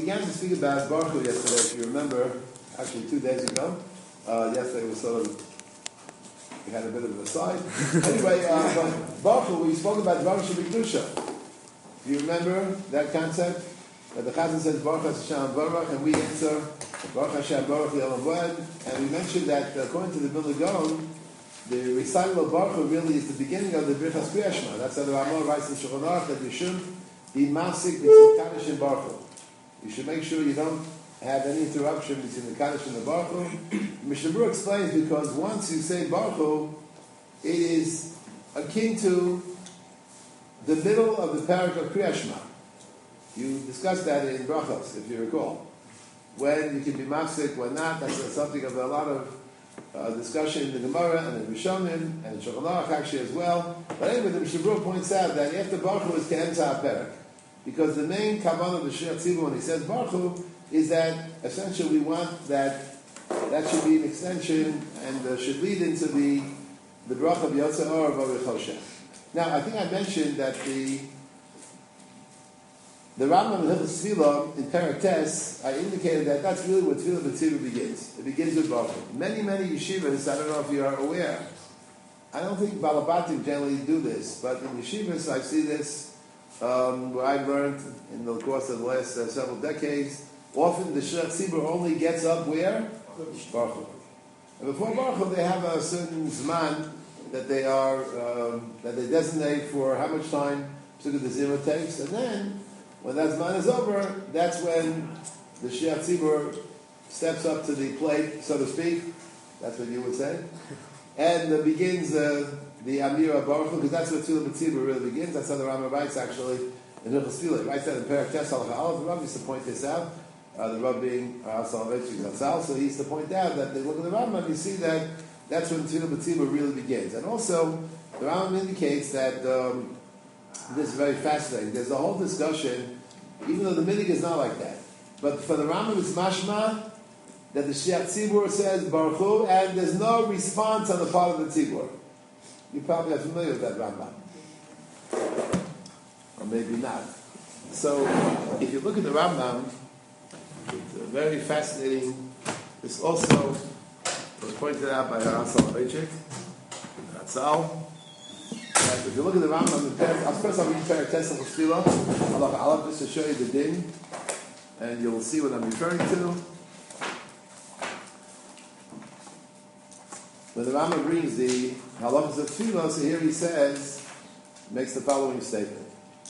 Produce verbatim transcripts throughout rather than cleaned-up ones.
began to speak about Baruch Hu yesterday, if you remember, actually two days ago. Uh, yesterday was sort of, we had a bit of an aside. Anyway, uh, Baruch Hu, we spoke about Baruch Hu B'Kedusha. Do you remember that concept? That the Chazan says Baruch Hashem Baruch, and we answer Baruch Hashem Baruch L'Olam Vaed. And we mentioned that according to the Vilna Gaon, the recital of Baruch Hu really is the beginning of the Birchas Kriyas Shema. That's how the Ramah writes in Shulchan Aruch that you should be masik between Kaddish and Baruch Hu. You should make sure you don't have any interruption between the Kaddish and the Baruch Hu. Mishnah Berurah explains because once you say Baruch Hu, it is akin to the middle of the parak of Kriyas Shema. You discussed that in Brachos, if you recall. When you can be mafsik, when not, that's a subject of a lot of uh, discussion in the Gemara and in Rishonim and in Shulchan Aruch actually as well. But anyway, the Mishnah Berurah points out that after Baruch Hu is Ke'emtza HaPerak. Because the main kavanah of the Shliach Tzibur when he says Baruch Hu is that essentially we want that that should be an extension and uh, should lead into the the bracha of Yotze Or of Aruch Hoshem. Now, I think I mentioned that the The Rambam in Hilchos Tefillah in Perek Tes, I indicated that that's really where Tefillah B'Tzibur begins. It begins with Baruch Hu. Many, many yeshivas, I don't know if you are aware, I don't think Balabatim generally do this, but in yeshivas I see this, um, where I've learned in the course of the last uh, several decades. Often the Shliach Tzibur only gets up where? Baruch Hu. And before Baruch Hu they have a certain zman that they are, um, that they designate for how much time the Zimah takes, and then when that zman is over, that's when the Shliach Tzibur steps up to the plate, so to speak. That's what you would say. And uh, begins uh, the Amira Baruch Hu, because that's where Tefillah B'Tzibur really begins. That's how the Rambam writes, actually, in Hilchos Tefillah. He writes that in Perek Tes Halacha Aleph. The Rav used to point this out, uh, the Rav being Rav Soloveitchik Zatzal, so he used to point out that they look at the Rambam, you see that that's when Tefillah B'Tzibur really begins. And also, the Rambam indicates that um, this is very fascinating. There's a whole discussion, even though the minig is not like that. But for the Rambam, it's mashma that the Shliach Tzibur says Baruch Hu, and there's no response on the part of the Tzibur. You probably are familiar with that Rambam, or maybe not. So, if you look at the Rambam, it's a very fascinating. This also was pointed out by Rav Soloveitchik, Ratzal. And if you look at the Rambam, first I'll read Perek Tes Halacha Tefillah, Halacha Aleph, just to show you the din, and you'll see what I'm referring to. When the Rambam brings the halachas of Tefillah, so here he says, makes the following statement.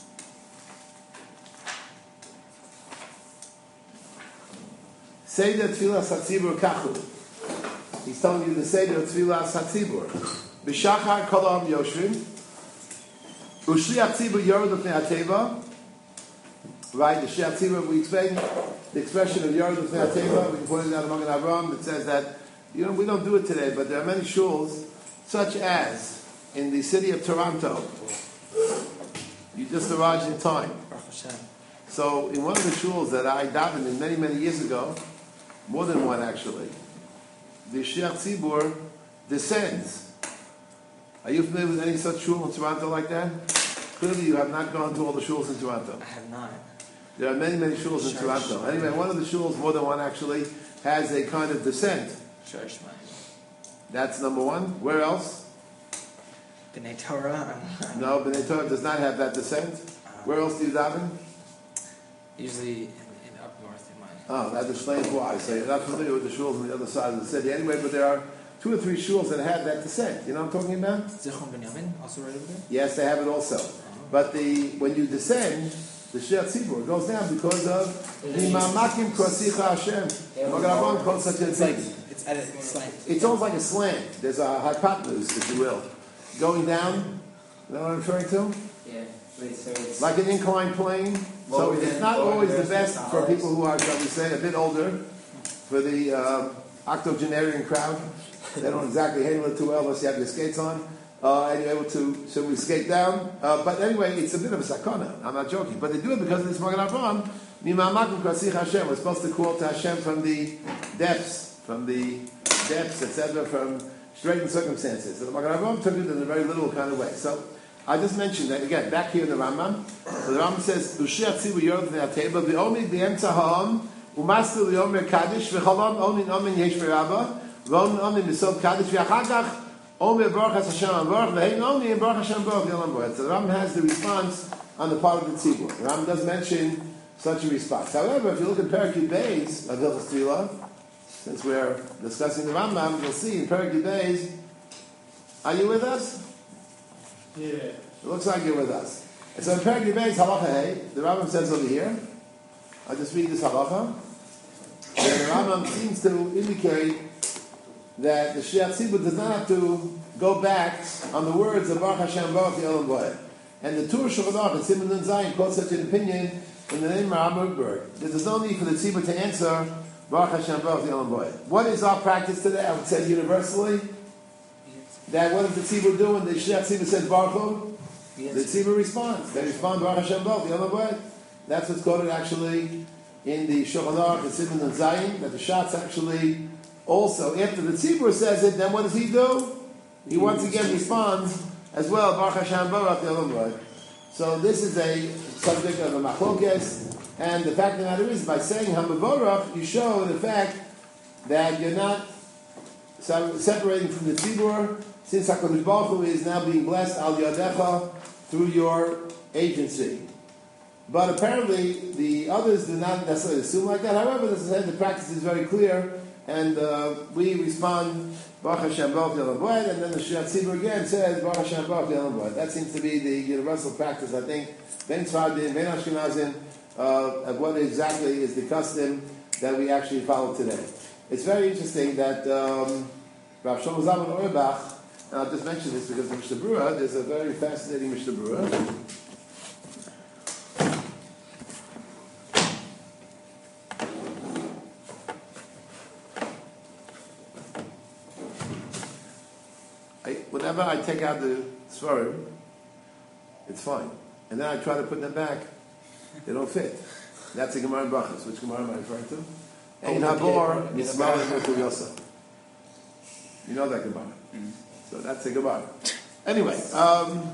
Seder Tefillah Satzibur Kachu. He's telling you the Seder Tefillah Satzibur. B'shachar kolam yoshvim. Ushliach Tzibur Yored L'fnei HaTeva. Right, the Shliach Tzibur, we explain the expression of Yored L'fnei HaTeva. We pointed out among Avram that says that, you know, we don't do it today, but there are many shuls, such as in the city of Toronto. You just arrived in time. So in one of the shuls that I davened in many, many years ago, more than one actually, the Shliach Tzibur descends. Are you familiar with any such shul in Toronto like that? Clearly you have not gone to all the shuls in Toronto. I have not. There are many, many shuls in Toronto. Anyway, one of the shuls, more than one actually, has a kind of descent. That's number one. Where else? B'nai Torah. No, B'nai Torah does not have that descent. Where else do you daven? Usually in, in up north in mine. Oh, that explains why. So you're not familiar with the shuls on the other side of the city. Anyway, but there are two or three shuls that have that descent. You know what I'm talking about? Zichron Binyamin, also right over there? Yes, they have it also. Uh-huh. But the when you descend, the Shliach Tzibur goes down because of the Ma'amakim Krasicha Hashem. Magen calls such a thing. It's at a slant. It's almost like a slant. There's a hypotenuse, if you will, going down. You know what I'm referring to? Yeah. Wait, so it's like an inclined plane. So it's not always the best for people who are, shall we say, a bit older. For the uh, octogenarian crowd, they don't exactly handle it too well unless you have your skates on. Uh, and you're able to, so we skate down. Uh, but anyway, it's a bit of a sakana. I'm not joking. But they do it because of this Magen Avraham. Mimamakim Krasich Hashem. We're supposed to call to Hashem from the depths, from the depths, et cetera, from straitened circumstances. So the Magen Avraham took it in a very literal kind of way. So I just mentioned that again back here in the Rambam. So the Rambam says, "Ushiach tzivu yorod v'ateva v'omid b'emtza ha'am u'mastil v'yomer kaddish v'chalam omin omin yesh v'rabba v'omin omin b'sov kaddish v'achagach omer baruch Hashem baruch v'hein omin baruch Hashem baruch yolam baruch." So the Rambam has the response on the part of the tzibur. The Rambam does mention such a response. However, if you look at Perek Yud Beis of Hilchos Tefillah, since we're discussing the Rambam, you'll see in Perek Yud Beis. Are you with us? Yeah. It looks like you're with us. And so in Perek Yud Beis, halacha hey, the Rambam says over here, I'll just read this halacha, and the Rambam seems to indicate that the Shliach Tzibur does not have to go back on the words of Baruch Hashem Baruch Yolam Boed. And the Tur Shulchan Aruch and Simon Nun Zayin quotes such an opinion in the name of Rambam Berg. There's no need for the Tzibur to answer Baruch Hashem Baruch Yolam Boed. What is our practice today? I would say universally, that what does the tzibur do when the Shliach Tzibur says Baruch Hu? Yes. The tzibur responds. They respond Baruch Hashem Baruch Yolam Boed. That's what's quoted actually in the Shulchan Aruch and Simon Nun Zayin, that the Shatz actually also, after the tzibur says it, then what does he do? He once again responds as well, Baruch Hashem Baruch Yolam Boed. So this is a subject of a machlokes, and the fact of the matter is, by saying Hamavorach, you show the fact that you're not separating from the tzibur, since HaKadosh Baruch Hu is now being blessed al yadecha through your agency. But apparently the others do not necessarily assume like that. However, as I said, the practice is very clear, and uh, we respond Baruch Hashem Baruch Yolam Boed, and then the Shliach Tzibur again says Baruch Hashem Baruch Yolam Boed. That seems to be the universal practice, I think, Ben Tzfadim, Ben Ashkenazim, uh, of what exactly is the custom that we actually follow today. It's very interesting that um, Rav Shlomo Zalman Auerbach, and I'll just mention this because of Mishnah Berurah, there's a very fascinating Mishnah Berurah. I, whenever I take out the Svarim, it's fine. And then I try to put them back, they don't fit. That's a Gemara in Brachos. Which Gemara am I referring to? Ein Habor, Yismael Yismael Yosef. You know that Gemara. Mm-hmm. So that's a Gemara. Anyway, um,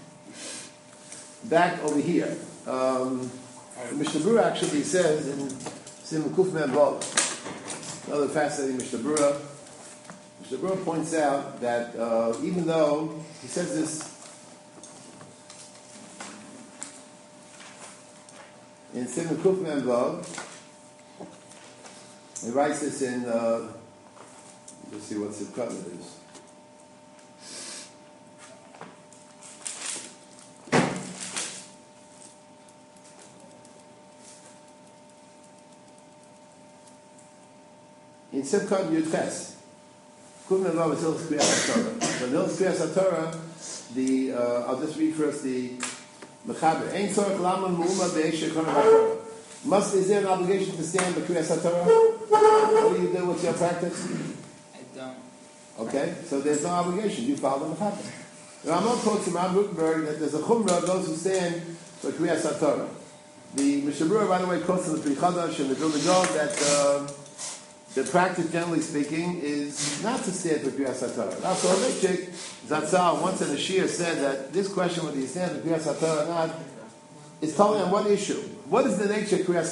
back over here. Um, Mishnah Berurah actually says in Simon Kuf Mem Vav, another fascinating Mishnah Berurah. Mishnah Berurah points out that uh, even though he says this in Simon Kuf Mem Vav, he writes this in. Uh, let's see what Sivkat it is. In Sivkat Yud Ches, Kuf Mem Vav is Hilchos Kriyas HaTorah. So in Hilchos Kriyas HaTorah, the uh, I'll just read first the Mechaber. Ein tzorach laman mu'uma be'esh shekona HaTorah. Must, is there an obligation to stand the Kriyas HaTorah? What do you do? What's your practice? I don't. Okay, so there's no obligation. You follow the Mechaber. Ramah quotes from Ram Rutenberg that there's a chumrah of those who stand for Kriyas HaTorah. The Mishnah Berurah, by the way, quotes from the Pri Chadash and the Vilna Gaon that uh, the practice, generally speaking, is not to stand for Kriyas HaTorah. Now, so Ravitchik Zatzal once in a shir said that this question whether you stand for Kriyas HaTorah or not is totally on one issue. What is the nature of Kriyas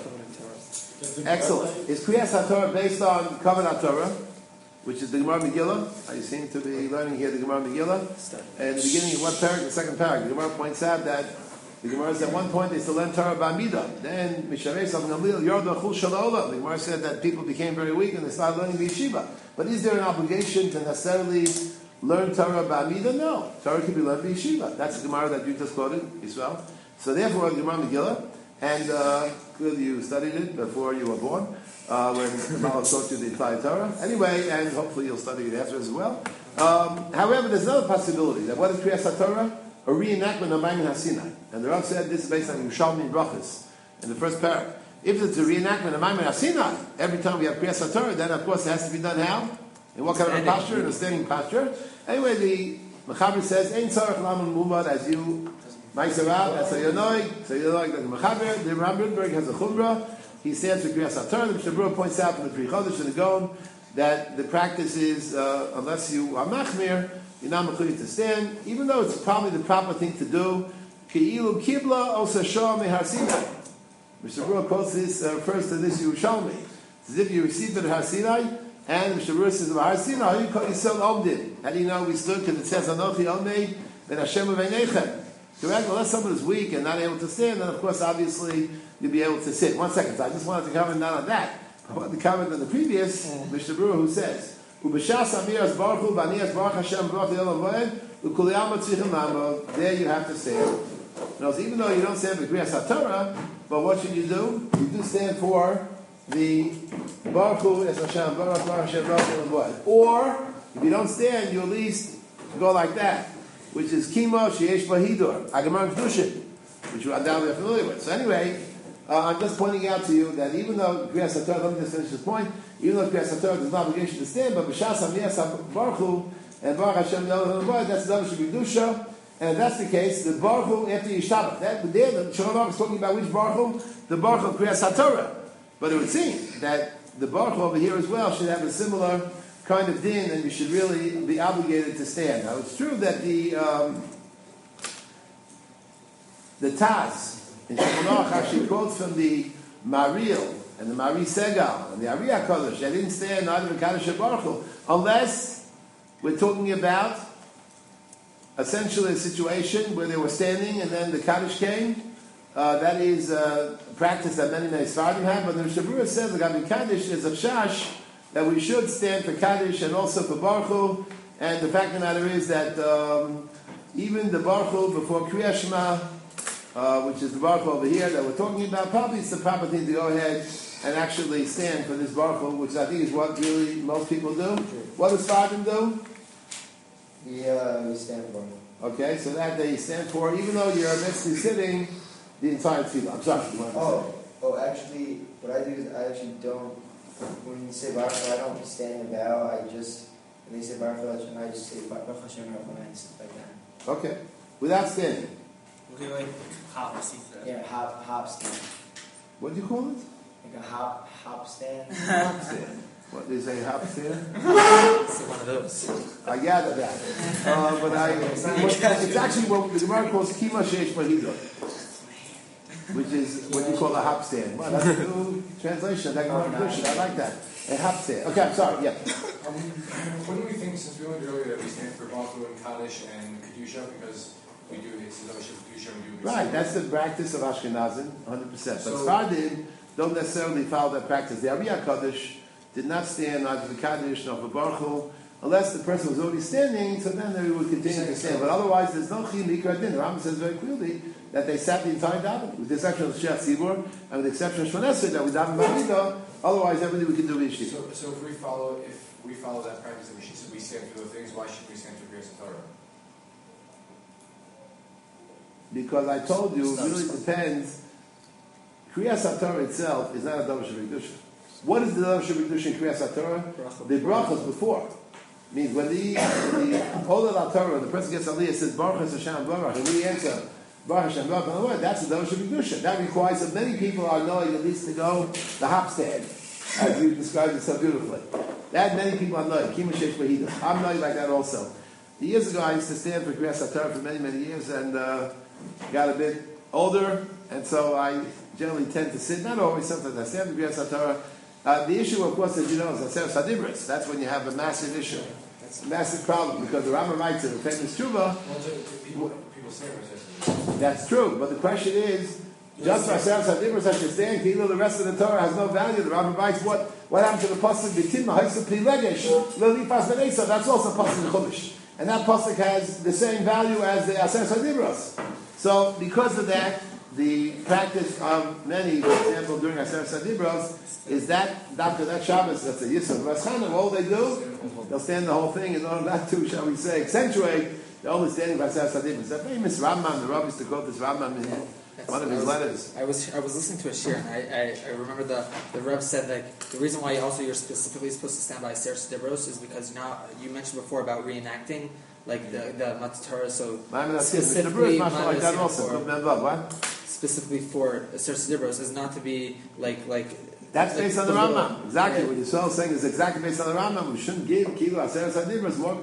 HaTorah? Excellent. Is Kriyas HaTorah based on Kavanat Torah, which is the Gemara Megillah? I seem to be learning here the Gemara Megillah. And the beginning of what parak? The second parak. The Gemara points out that the Gemara said at one point they still learn Torah Ba'amida. Then Misharei Sav Gamliel Yorda Chul Shalola. The Gemara said that people became very weak and they started learning Yeshiva. But is there an obligation to necessarily learn Torah Ba'amida? No. Torah can be learned by Yeshiva. That's the Gemara that you just quoted, Israel. So therefore, the Gemara Megillah, and uh, clearly you studied it before you were born, uh, when Malach taught you the applied Torah. Anyway, and hopefully you'll study it after as well. Um, however, there's another possibility that what is Kriyas HaTorah? A reenactment of Maimon HaSinai. And the Rav said this is based on Yerushalmi Brachos in the first parak. If it's a reenactment of Maimon HaSinai, every time we have Kriyas HaTorah, then of course it has to be done how? In what kind of a posture? In a standing posture. Anyway, the Mechaber says, Ein tzarech laman mumad, as you Ma'aser Rav, that's how you know. So you know like the Mechaber. The Ram Rutenberg has a chumrah. He stands for Kriyas HaTorah. The Mishnah Berurah points out from the Pri Chodesh and the Gaon that the practice is, uh, unless you are machmir, you're not mechuyev to stand, even though it's probably the proper thing to do. Keilu kibla osa shah mehar Sinai. Mister Brewer quotes this, uh, refers to this Yerushalmi. It's as if you received it at Har Sinai, and Mister Brewer says, Har Sinai, you call yourself Omdin. How do you know we stood? Because it says, Anochi Omei, ben Hashem Aveinechem. Correct? Unless someone is weak and not able to stand, then of course, obviously, you'll be able to sit. One second, so I just wanted to comment not on that. I wanted to comment on the previous, yeah. Mister Brewer, who says, Ubeshas Amiras Baruch Hu, Banias Baruch Hashem, Baruch Yolam Voed, Ukuliyam Tzrichim Lamo, there you have to stand. Now, even though you don't stand for Kriyas HaTorah, but what should you do? You do stand for the Baruch Hu, Es Hashem, Baruch Baruch Hashem, Baruch Yolam Voed. Or, if you don't stand, you at least go like that, which is Kimo Sheyesh Bahidur, Agamar Kedushin, which you are undoubtedly familiar with. So anyway, uh, I'm just pointing out to you that even though Kriyas HaTorah, let me just finish this point, even though Kriyas HaTorah does not obligation to stand, but B'shas HaMiyas Baruch Hu and Baruch Hashem Yolam Voed, that's the Davar Shebikdusha. And if that's the case, the Baruch Hu after Yishtabach, that there the Shulchan is talking about which Baruch Hu? The Baruch Hu Kriyas HaTorah. But it would seem that the Baruch Hu over here as well should have a similar kind of din, and you should really be obligated to stand. Now it's true that the um, the Taz in Shulchan actually quotes from the Maril and the Mari Segal and the Ari HaKadosh. They didn't stand either in Kaddish Baruch Hu, unless we're talking about essentially a situation where they were standing and then the Kaddish came. Uh, that is uh, a practice that many many Sfardim have, but the Mishnah Berurah says the Gabi Kaddish is a shash that we should stand for Kaddish and also for Baruch Hu. And the fact of the matter is that um, even the Baruch Hu before Kriya Shema, uh, which is the Baruch Hu over here that we're talking about, probably it's the proper thing to go ahead and actually stand for this Baruch Hu, which I think is what really most people do. What does Sfardim do? Yeah, we stand for it. Okay, so that they stand for, even though you're basically sitting the entire tefillah. I'm sorry. Oh, oh, actually, what I do is I actually don't, when you say Baruch Hu, I don't stand and bow, I just, when they say Baruch Hu, I just say Baruch Hashem, Baruch Hu, and stuff like that. Okay, without standing. Okay, like hop, yeah, hop, hop stand. What do you call it? Like a hop, hop stand. Hop stand. What, they say hop stand? It's one of those. I gather that. Uh, but I, it's, it's actually what the Gemara calls Kima Sheish Mahidot, which is what you call a hop stand. Well, that's a new translation. That Gemara Kedushin. I like that. A hop stand. Okay, I'm sorry. Yeah. Um, what do we think, since we learned earlier that we stand for Baruch Hu and Kaddish and Kedusha, because we do it's the Kedusha, we do right, that's the practice of Ashkenazim, one hundred percent. But so, Sfardim don't necessarily follow that practice. The Ari HaKadosh did not stand neither for Kaddish nor for Baruch Hu, unless the person was already standing, so then they would continue to stand. But otherwise, there's no Chiyuv Mikra Din. The Rambam says very clearly that they sat the entire davening, with the exception of Shech Tzibur, and with the exception of Shmon Esrei, that we daven B'Amidah. Otherwise, everything we can do is Yeshiva. So, so if we follow, if we follow that practice, and we should we stand for those things, why should we stand for Kriyas HaTorah? Because I told you, it really depends. Kriyas HaTorah itself is not a Davar Shebikdusha. What is the Davar Shebikdusha in Kriyas HaTorah? The brachos before. Means when the the Olel HaTorah, the person gets Aliyah, says Baruch Hashem Baruch, and we answer Baruch Hashem Baruch, that's the Davar Shebikdusha. That requires that many people are knowing at least to go the hop stand, as you described it so beautifully. That many people are knowing. Kima Sheish Bahida. I'm knowing like that also. Years ago, I used to stand for Kriyas HaTorah for many many years, and uh, got a bit older, and so I generally tend to sit. Not always. Sometimes I stand for Kriyas HaTorah. Uh, the issue, of course, as you know, is Aser Sadibris. That's when you have a massive issue. It's a massive problem, because the Rambam writes in the famous Tshuva. People, people say that's true, but the question is, just for Aser Sadibris, I should stand, even though the rest of the Torah has no value. The Rambam writes, what, what happened to the Pasuk, B'tim Ha'isa Pli Legesh, Lo Nifas B'neisa, that's also Pasuk in Chumash. And that Pasuk has the same value as the Aser Sadibris. So, because of that, the practice of many, for example, during Aser Sadibros, is that, after that Shabbos, that's a Yisrael Ras Chanam, all they do, they'll stand the whole thing in order not to, shall we say, accentuate the only standing of Aser Sadibros. That famous Rambam, the Rabbi used to quote this Rambam in one of his I was, letters. I was I was listening to a shir, and I, I, I remember the the Reb said like the reason why also you're specifically supposed to stand by Aser Sadibros is because now you mentioned before about reenacting like the the Matzah Torah, so specifically like that also. What? Specifically for Aser Sadibros is not to be like like that's like based on the Rambam. Little, exactly yeah. what you're saying is exactly based on the Rambam. We shouldn't give kilo Aser Sadibros more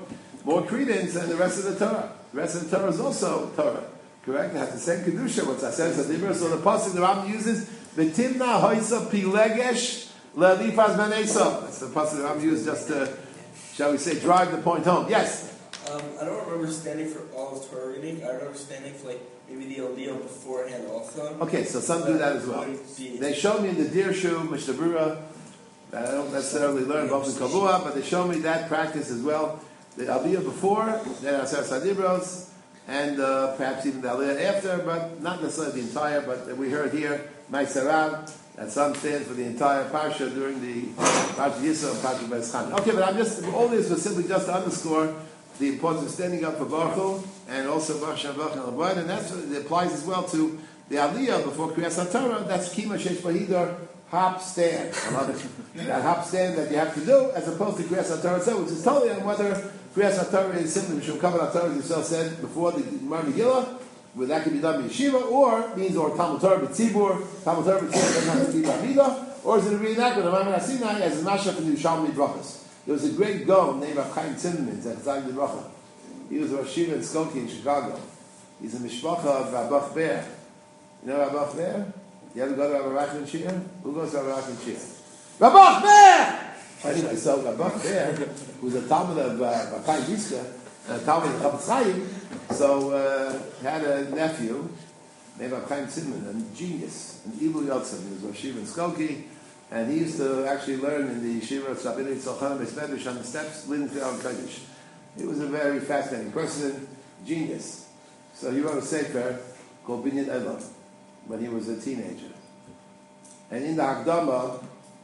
more credence than the rest of the Torah. The rest of the Torah is also Torah. Correct? It has the same kedusha. What's that sense of Dibra? So the pasuk the Rambam uses v'timna hoisa pilegesh le'lifaz ben Esav. That's the pasuk the Rambam uses just to, shall we say, drive the point home. Yes. Um, I don't remember standing for all of Torah reading. I remember standing for like maybe the Aliyah beforehand also. Okay, so some do that as well. They showed me in the Dirshu Mishnah Berurah. I don't necessarily learn Bafin Kavua, but they showed me that practice as well. The Aliyah before, then Aser Sadibros, and uh, perhaps even the Aliyah after, but not necessarily the entire. But we heard here Maisarav that some stand for the entire parsha during the Parsha Yisro and Parsha Beis. Okay, but I'm just all this was simply just to underscore the importance of standing up for Baruch Hu, and also Baruch Shem Baruch Hu, and that's what it applies as well to the Aliyah before Kriyas HaTorah. That's Kima Shesh Bahidor, hop stand. That hop stand that you have to do, as opposed to Kriyas HaTorah itself, which is totally on whether Kriyas HaTorah is simply Mishum Kavanah HaTorah, as Yisrael said before the Gemara Megillah, where that can be done in Yeshiva, or means or Talmud Torah B'tzibur, Talmud Torah B'tzibur doesn't have to be B'amidah, or is it a reenactment of Maimon HaSinai as a mashup in the Yerushalmi Brachos? There was a great Gaon named Rav Chaim Zimmerman, Zechzag de Bracha. He was a Rosh Yeshiva in Skokie in Chicago. He's a mishpacha of Rabach Ber. You know Rabach Ber? You ever go to Rabach Ber Shir? Who goes to Rabach Ber Shir? Rabach Ber! Anyway, so Rabach Ber, who's a Talmud of uh, Rav Chaim Yitzchak, a Talmud of Chafetz Chaim, so uh, had a nephew named Rav Chaim Zimmerman, a genius, an Ilu Yotzim. He was a Rosh Yeshiva in Skokie. And he used to actually learn in the Yeshiva of Sabinei Tzolchan Medrash on the steps leading to Al Kodesh. He was a very fascinating person, genius. So he wrote a sefer called Binyan Elam when he was a teenager. And in the Hakdama,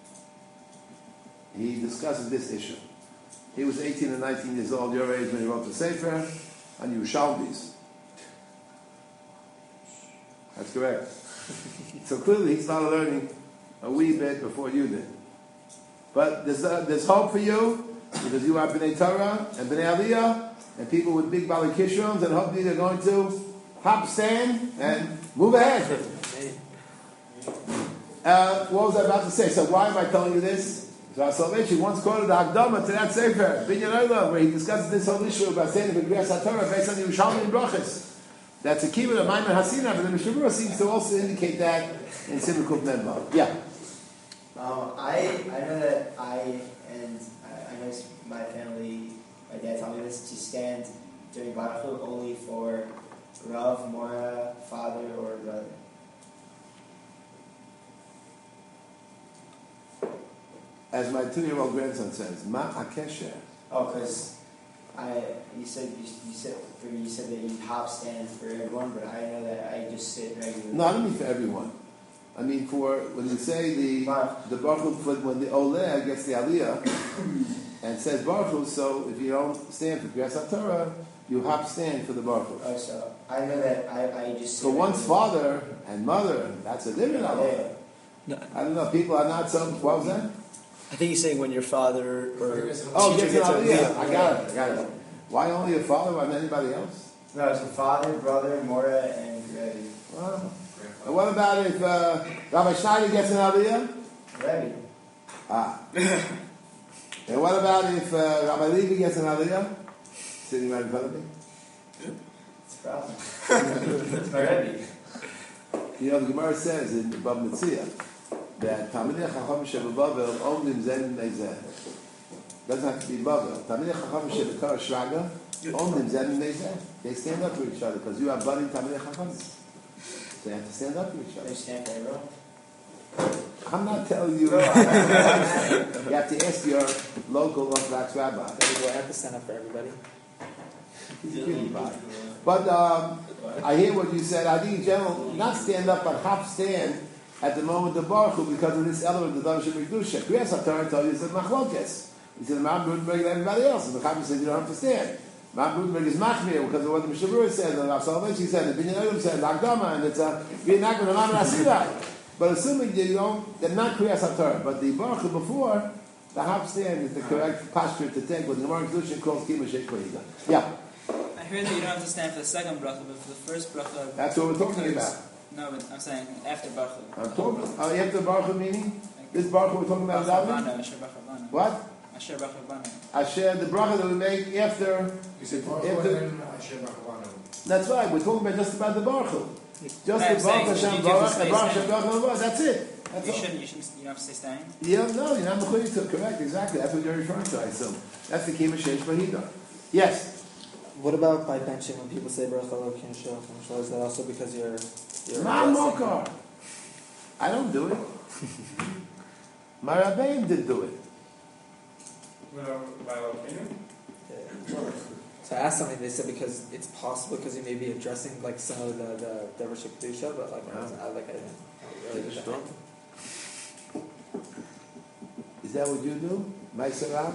he discusses this issue. He was eighteen and nineteen years old, your age, when he wrote the sefer on Yerushalmis. That's correct. So clearly he started learning a wee bit before you did. But there's, uh, there's hope for you, because you are B'nai Torah and B'nai Aliyah, and people with big Bali Kishrons, and hopefully they're going to hop, stand, and move ahead. Uh, what was I about to say? So why am I telling you this? So Salvation once quoted the Hakdama to that Sefer, Binyan Olam, where he discusses this whole issue about standing with Kriyas HaTorah based on the Yerushalmi and Brachos. That's a kibbutz of Maimon HaSinai, but the Mishnah Berurah seems to also indicate that in Simon Kuf Memba. Yeah. Um, I I know that I and I, I know my family, my dad told me this, to stand during Baruch Hu only for Rav, Mora, father, or brother. As my two-year-old grandson says, Ma Akesher. Oh, because I you said you, you said for you said that you hop stand for everyone, but I know that I just sit regularly. No, I don't mean for everyone. I mean for when you say the the Baruch Hu, when the Oleh gets the Aliyah and says Baruch Hu, so if you don't stand for Kriyas HaTorah, you hop stand for the Baruch Hu. Oh, so I know that I, I just. So one's father and mother, that's a different Aliyah. No. I don't know. People are not so. What was that? I think he's saying when your father or Oh, teacher gets an gets Aliyah. I got it. I got it. Why only a father? Why not anybody else? No, it's a father, brother, Mora, and Rebbe. Wow. And what about if uh, Rabbi Schneider gets an Aliyah? Rebbe. Ah. And what about if uh, Rabbi Levi gets an Aliyah? Sitting right in front of me? It's a problem. It's my Rebbe. You know, the Gemara says in the Bab Metzia that Talmidei Chacham Shebebavel Omdim Zen Nezeh. Doesn't have to be Bavel. Talmidei Chacham Shebekar Shraga Omdim Zen Nezeh. They stand up for each other because you are budding Talmidei Chacham. They have to stand up for each other. They stand for everyone. I'm not telling you. You have to ask your local Orthodox rabbi. Do I have to stand up for everybody? He's a cutie pie. But um, I hear what you said. I think in general, not stand up, but hop stand at the moment of Baruch Hu because of this element of the Davish Mikdusha. Kriyas HaTorah told you it's a machlokes. He said, Ma'am Rudenberg and everybody else. And the Chaim said, you don't have to stand. Ma'am Rudenberg is machmir because of what the Mishnah Berurah said, and Rav Soloveitchik said, and Binyan Olam said, L'Akdama, and it's a reenactment of Maimon HaSinai. But assuming that you don't, they're not Kriyas HaTorah, but the Baruch Hu before, the hop stand is the correct posture to take what the Gemara Kedushin calls Kima Sheikh Bahiga. Yeah. I heard that you don't have to stand for the second bracha, but for the first bracha. That's what we're talking about. No, but I'm saying after bracha. I'm talking. Oh, you have the Baruch Hu meaning? This Baruch Hu we're talking about David? What? Asher Baruch Banu. Asher, the bracha that we make after. You say Baruch after- Hu and Hashem Baruch That's right. We're talking about just about the baruch Hu. Just No, the I'm saying, baruch so Hashem you do baruch the and baruch same. Hashem baruch Hu. That's it. That's You all. shouldn't. You shouldn't. You don't have to say staying. Yeah, no, you're not mechuyev to. Correct, exactly. That's what you're referring to. I assume that's the kima sheish bahida. Yes. What about by benching when people say Baruch Elokeinu Shalom Shalom? Is that also because you're you're Ma addressing- mokar. I don't do it. My rabbeim did do it. Yeah. So I asked something. They said because it's possible because you may be addressing like some of the the Devrashik Kedusha, but like I, was, I like I didn't really Take a do stop. that. Is that what you do? Ma'aseh?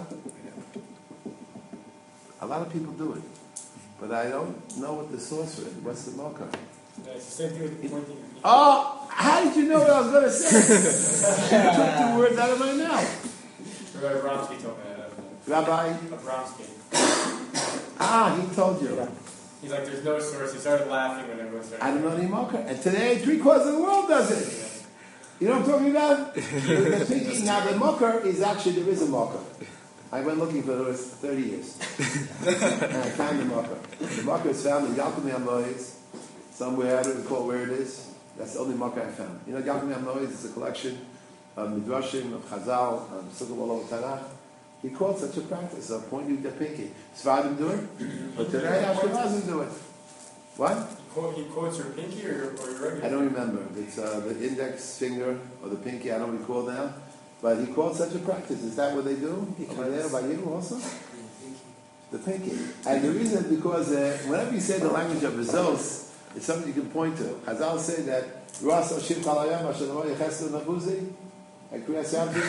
A lot of people do it, but I don't know what the source for it. What's the mokar? It's the same thing with pointing. Oh, how did you know what I was going to say? You took the words out of my mouth. Rabbi Abramsky told me that. Rabbi, Abramsky. ah, he told you. Yeah. He's like, there's no source. He started laughing when everyone started. I don't know any mokar. And today, three quarters of the world does it. You know what I'm talking about? The thinking, now, the mokar is actually, there is a mokar. I went looking for it for thirty years. And I found the mokar. The mokar is found in Yalkut HaMoed, somewhere, I don't recall where it is. That's the only mokar I found. You know, Yalkut HaMoed is a collection of Midrashim, of Chazal, of Sugam all over Tanakh. He called such a practice of pointing the pinky. Sfadim do it, but today Ashkenazim do it. What? He, quote, he quotes your pinky or your, or your regular? I don't remember. It's uh, the index finger or the pinky. I don't recall now. But he called such a practice. Is that what they do? Over there by you also? The pinky. And the reason is because uh, whenever you say the language of results, it's something you can point to. Chazal say that Ras Oshim Kalayam Asher Namo Yechesu Nabuzi. I create something.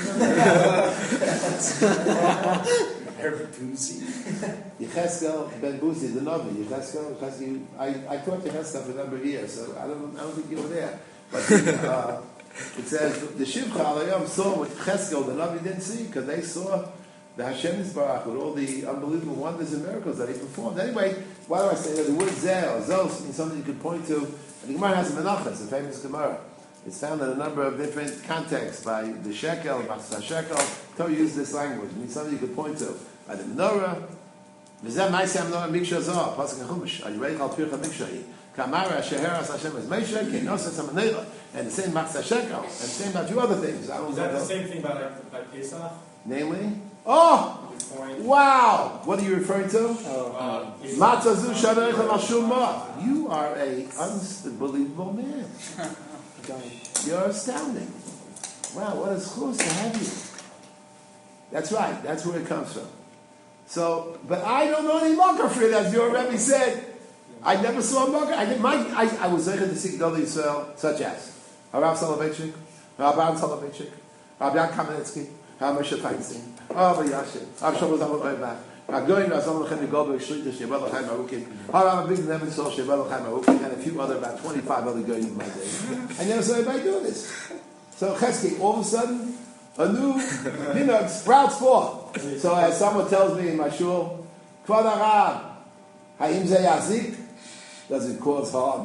Yecheskel Ben Buzi, the Navi. Yecheskel, Yecheskel. I I taught Yecheskel for a number of years, so I don't I don't think you were there. But uh, it says the Shivcha Alayam saw what Yecheskel the Navi didn't see because they saw the Hashem Yisbarach with all the unbelievable wonders and miracles that he performed. Anyway, why do I say that? The word Zeh or Zos means something you could point to. And the Gemara has a Menachas, a famous Gemara. It's found in a number of different contexts by the Shekel, Matzah Shekel. Torah uses this language. It means something you could point to. By the Menorah, V'zeh Ma'aseh Menorah Miksha Zohar, Pasuk HaChumash, Al Yirei Chal Pircha Miksha, Kamara Sheheras Hashem as Meisha, Kenosas HaMenorah, and the same Matzah Shekel, and the same about two other things. I don't Is that know. the same thing by, like, by Pesach? Namely, oh, You point, wow! What are you referring to? uh, you- Matzah Zu Shadei Chal Shuma. You are a unbelievable man. You're astounding. Wow, what a schus to have you. That's right. That's where it comes from. So, but I don't know any Makar for it, as your Rebbe said. I never saw a Makar. I did my. I, I was able to see Gadol Yisrael, such as Harav Soloveitchik, Rabban Soloveitchik, Rabbi Kamenetsky, Rabbi Moshe Feinstein, Rabbi Yashin, Rabbi Shlomo Zalman Auerbach, Rabbi Goyin, Rabbi Zalman Chaim Goldberg, Shlita, Shebel Chaim Arukin, Rabbi Big Neven Sol, Shebel Chaim Arukin, and a few other, about twenty-five other Goyin in my day. I never saw anybody do this. So Chesky, all of a sudden, a new, you know, sprouts forth. So as someone tells me in my shul, Kvod Arab, Haim Ze Yazik, does it cause harm?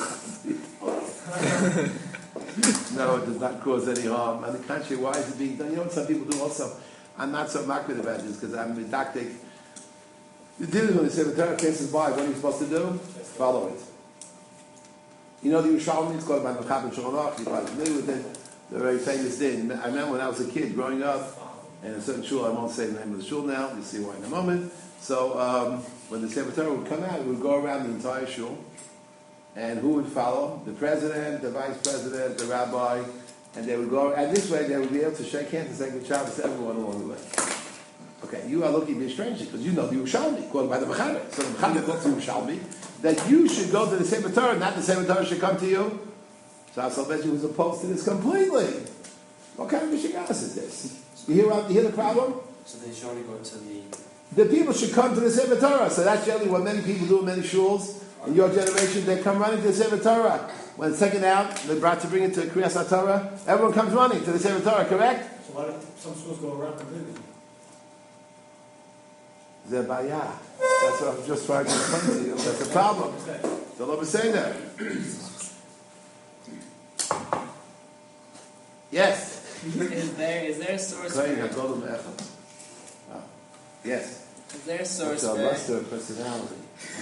No, it does not cause any harm. On the contrary, why is it being done? You know what some people do also? I'm not so makrid about this because I'm didactic. The dealing when the Sefer passes by, what are you supposed to do? Follow it. You know the Yerushalmi, it's called by Mechaber Shulchan. You're probably familiar with it. The very famous din. I remember when I was a kid growing up in a certain shul. I won't say the name of the shul now. You'll see why in a moment. So um, when the Sefer Torah would come out, it would go around the entire shul. And who would follow? The president, the vice president, the rabbi, and they would go. And this way, they would be able to shake hands and say good Shabbos to everyone along the way. Okay, you are looking at me strangely because you know the Yerushalmi, quoted by the Mechaber. So the Mechaber quotes the Yerushalmi that you should go to the Sefer Torah, not the Sefer Torah should come to you. So Salvation was opposed to this completely. What kind of Mishigas is this? You hear, you hear the problem? So they should only go to the. The people should come to the Sefer Torah. So that's generally what many people do in many shuls. In your generation, they come running to the Sefer Torah. When it's taken out, they're brought to bring it to Kriyas HaTorah. Everyone comes running to the Sefer Torah, correct? So why do some schools go around completely? Zebaya. That's what I'm just trying to explain to you. That's the problem. The Lord was saying that. Yes. Is there is there a source? Kohen Where, HaGodol Me'echad. Yes. Is there a source So for luster of personality.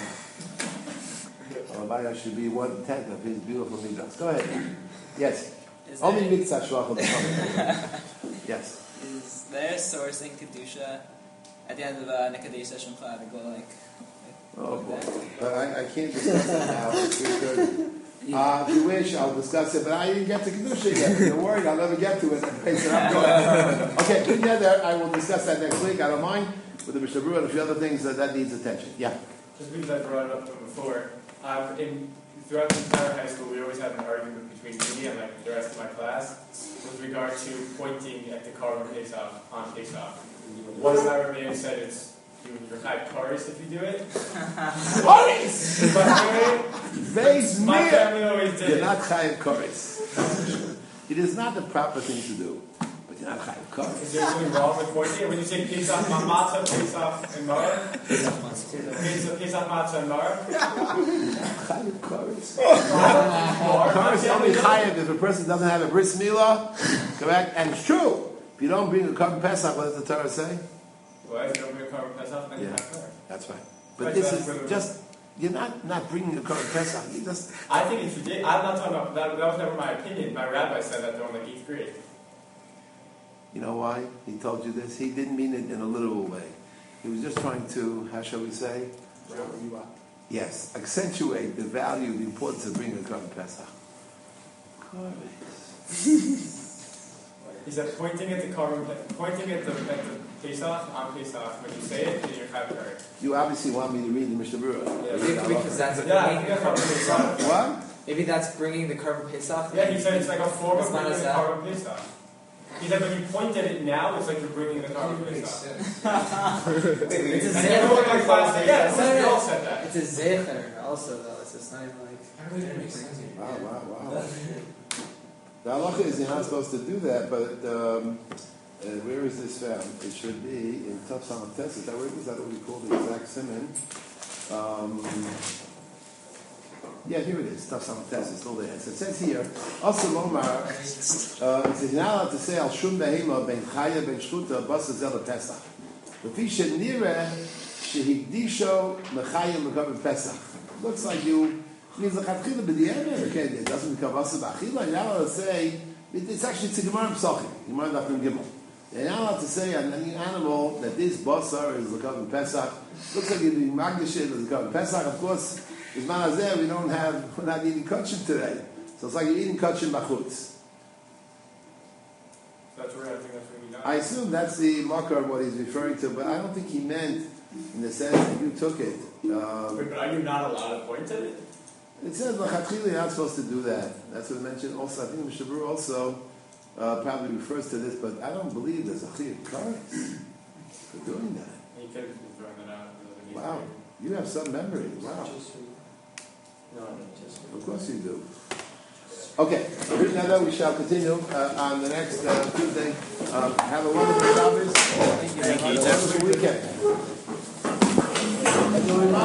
Rabbi should be one tenth of his beautiful midrash. Go ahead. Yes. is Only there, mitzvah shvachol. Yes. is there a source in Kedusha at the end of uh, Nekadesha Shemcha to go like, Oh like boy. that? But I, I can't discuss it now. It's three thirty. Uh, if you wish, I'll discuss it, but I didn't get to Kedusha yet. Don't worry, I'll never get to it. Okay, put that there. I will discuss that next week. I don't mind. With the Mishnah Berurah and a few other things that, that needs attention. Yeah. Just because I brought it up to him before, um, in, throughout the entire high school, we always had an argument between me and like the rest of my class with regard to pointing at the car on Pesach, on Pesach. One of our Rebbeinu said it's you, you're chayv kares if you do it. Kares! But Base my mir! family always did You're it. not chayiv kares. It is not the proper thing to do, but you're not chayiv Is kares. there something wrong with pointing? When you say Pesach matzah, Pesach and Mar, Pesach Pesach matzah and Mar, Chayiv kares. Mar, Kares only chayiv if a person doesn't have a bris milah, correct? And it's true. If you don't bring a carbon pesach, what does the Torah say? Well, if you don't bring a car with Pesach, then you Yeah. have car. That's right. But Right, this so is that's where the- just, you're not, not bringing a carbon pesach. You just, I think it's ridiculous. I'm not talking about that. That was never my opinion. My rabbi said that during like eighth grade. you know why he told you this? He didn't mean it in a literal way. He was just trying to, how shall we say? You up. Yes, accentuate the value, the importance of bringing a carbon pesach. Kares. He said pointing at the car, pointing at the at the Pesach on Pesach. When you say it, then you're chayv kares. You obviously want me to read the Mishnah Berurah. Yeah. Because that's Yeah, I bringing think the that's Korban what Pesach. What? Maybe that's bringing the Korban Pesach. Yeah, he said it's like a form of It's not bringing as the that. car of Pesach. He said when you point at it now, it's like you're bringing the car of Pesach. It's a And everyone in my class said, yeah, they all said that. It's a zecher also though. It's just not even like. That really didn't make sense. Wow, wow, wow. The halacha is you're not supposed to do that, but um, uh, where is this found? It should be in Tav Samach Tes. Is that where it is? That what we call the exact simon? Um, yeah, here it is. Tav Samach Tes is still there. So it says here, also Lomar, uh, it says, you're not allowed to say, Al Shum Behema, Ben Chaya, Ben Shchuta, Basa Zel Pesach. Lefi Shenire, Shehigdisho, Mechayim, Mekabim Pesach. Looks like you, means the Chatchila B'di'emet, okay, it doesn't become Basa B'achila. You're not allowed to say, it, it's actually, it's a Gemara Psachim. Gemara Dafim Gimel. You're not allowed to say on any animal that this basar is Mekabim Pesach. Looks like you're being Magdashid as Mekabim Pesach. Of course, with Manazeh, we don't have, we're not eating kachin today. So it's like you're eating kachin bachutz. That's where I think that's where we got. I assume that's the marker of what he's referring to, but I don't think he meant in the sense that you took it. Um, Wait, but are you not allowed to point at it? it says, L'chatchila, you're not supposed to do that. That's what it mentioned also. I think Mishnah Berurah also uh, probably refers to this, but I don't believe there's a chiyuv kares for doing that. He could have been throwing that out. in the Wow. You have some memory. Wow. No, no, just. Of course you do. Okay, now we shall continue uh, on the next uh, Tuesday. Um, have a wonderful Shabbos. Thank you very much. Have a wonderful weekend.